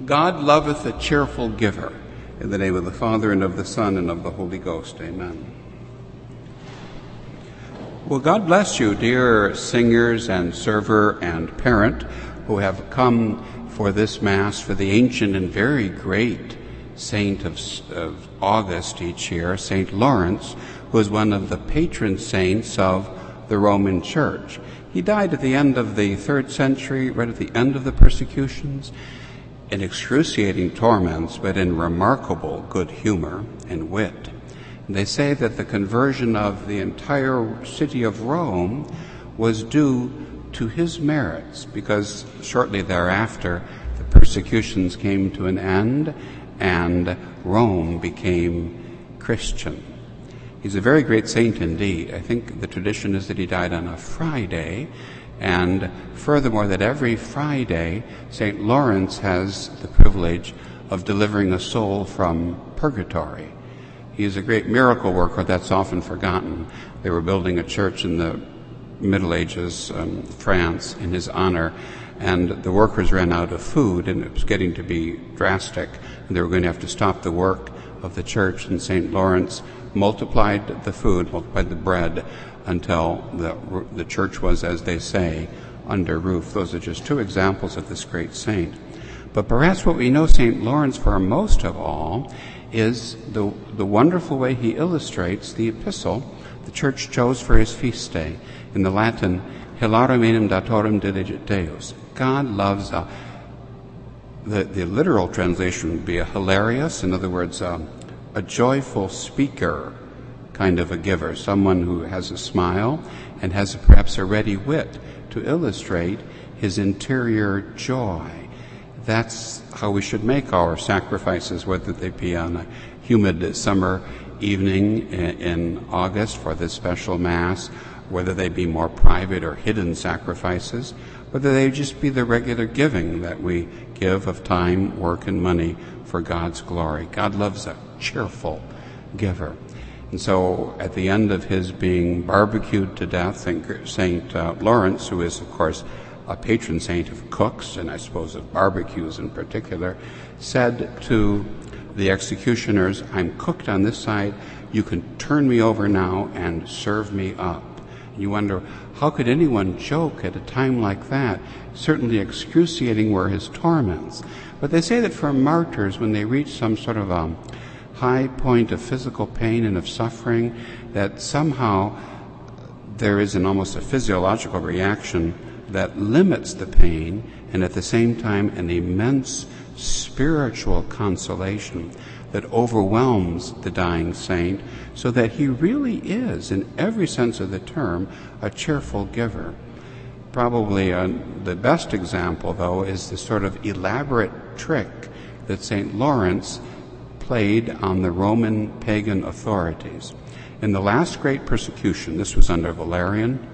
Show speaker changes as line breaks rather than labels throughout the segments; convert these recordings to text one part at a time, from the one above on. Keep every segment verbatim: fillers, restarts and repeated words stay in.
God loveth a cheerful giver. In the name of the Father, and of the Son, and of the Holy Ghost. Amen. Well, God bless you, dear singers and server and parent who have come for this Mass for the ancient and very great saint of, of August each year, Saint Lawrence, who is one of the patron saints of the Roman Church. He died at the end of the third century, right at the end of the persecutions, in excruciating torments, but in remarkable good humor and wit. And they say that the conversion of the entire city of Rome was due to his merits, because shortly thereafter the persecutions came to an end and Rome became Christian. He's a very great saint indeed. I think the tradition is that he died on a Friday, and furthermore that every Friday Saint Lawrence has the privilege of delivering a soul from purgatory. He is a great miracle worker that's often forgotten. They were building a church in the Middle Ages, um, France, in his honor, and the workers ran out of food, and it was getting to be drastic, and they were going to have to stop the work of the church, and Saint Lawrence multiplied the food, multiplied the bread, until the, the church was, as they say, under roof. Those are just two examples of this great saint. But perhaps what we know Saint Lawrence for most of all is the, the wonderful way he illustrates the epistle the church chose for his feast day. In the Latin, Hilarum enim datorum diligit Deus. God loves a, the, the literal translation would be a hilarious, in other words, a, a joyful speaker kind of a giver, someone who has a smile and has perhaps a ready wit to illustrate his interior joy. That's how we should make our sacrifices, whether they be on a humid summer evening in August for this special Mass, whether they be more private or hidden sacrifices, whether they just be the regular giving that we give of time, work, and money for God's glory. God loves a cheerful giver. And so at the end of his being barbecued to death, Saint uh, Lawrence, who is, of course, a patron saint of cooks, and I suppose of barbecues in particular, said to the executioners, I'm cooked on this side, you can turn me over now and serve me up. You wonder, how could anyone joke at a time like that? Certainly excruciating were his torments. But they say that for martyrs, when they reach some sort of a high point of physical pain and of suffering, that somehow there is an almost a physiological reaction that limits the pain, and at the same time an immense spiritual consolation that overwhelms the dying saint, so that he really is, in every sense of the term, a cheerful giver. Probably uh, the best example, though, is the sort of elaborate trick that Saint Lawrence played on the Roman pagan authorities. In the last great persecution, this was under Valerian,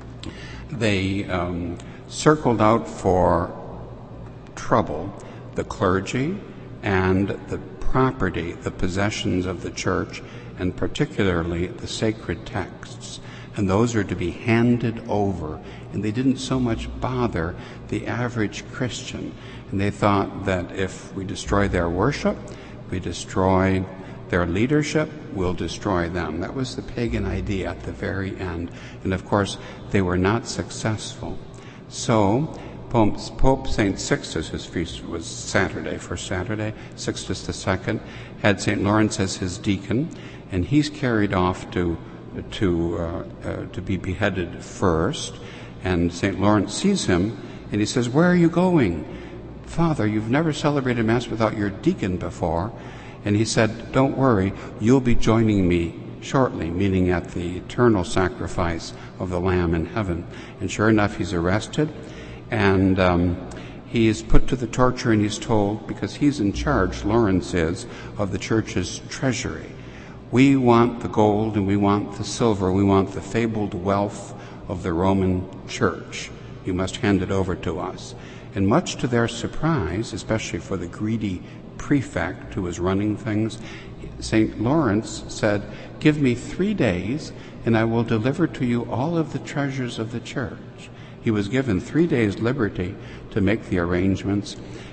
they um, circled out for trouble the clergy and the property, the possessions of the church, and particularly the sacred texts. And those are to be handed over. And they didn't so much bother the average Christian. And they thought that if we destroy their worship, we destroy their leadership, we'll destroy them. That was the pagan idea at the very end. And of course, they were not successful. So, Pope, Pope Saint Sixtus, his feast was Saturday, first Saturday, Sixtus the Second, had Saint Lawrence as his deacon, and he's carried off to to uh, uh, to be beheaded first. And Saint Lawrence sees him, and he says, "Where are you going? Father, you've never celebrated Mass without your deacon before." And he said, "Don't worry, you'll be joining me shortly," meaning at the eternal sacrifice of the Lamb in heaven. And sure enough, he's arrested, and um, he is put to the torture, and he's told, because he's in charge, Lawrence is, of the church's treasury. We want the gold, and we want the silver, we want the fabled wealth of the Roman Church. You must hand it over to us. And much to their surprise, especially for the greedy prefect who was running things, Saint Lawrence said, "Give me three days, and I will deliver to you all of the treasures of the church." He was given three days' liberty to make the arrangements,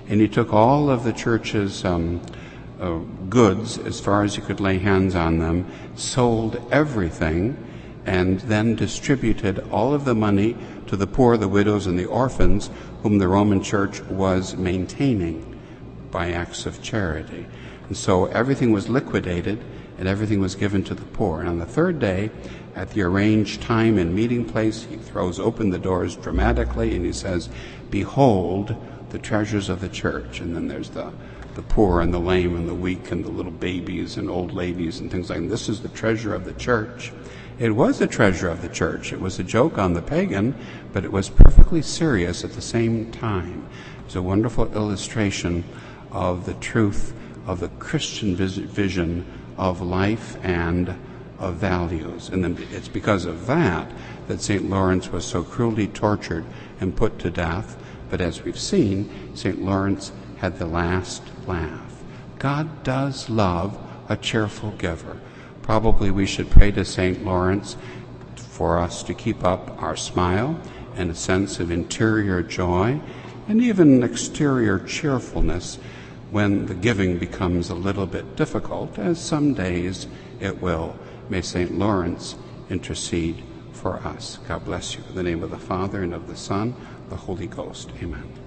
and he took all of the church's um, uh, goods as far as he could lay hands on them, sold everything, and then distributed all of the money to the poor, the widows, and the orphans whom the Roman Church was maintaining by acts of charity. And so everything was liquidated and everything was given to the poor. And on the third day, at the arranged time and meeting place, he throws open the doors dramatically and he says, "Behold the treasures of the church." And then there's the, the poor and the lame and the weak and the little babies and old ladies and things like that. This is the treasure of the church. It was a treasure of the church. It was a joke on the pagan, but it was perfectly serious at the same time. It's a wonderful illustration of the truth of the Christian vision of life and of values. And then it's because of that that Saint Lawrence was so cruelly tortured and put to death. But as we've seen, Saint Lawrence had the last laugh. God does love a cheerful giver. Probably we should pray to Saint Lawrence for us to keep up our smile and a sense of interior joy and even exterior cheerfulness when the giving becomes a little bit difficult, as some days it will. May Saint Lawrence intercede for us. God bless you. In the name of the Father, and of the Son, the Holy Ghost. Amen.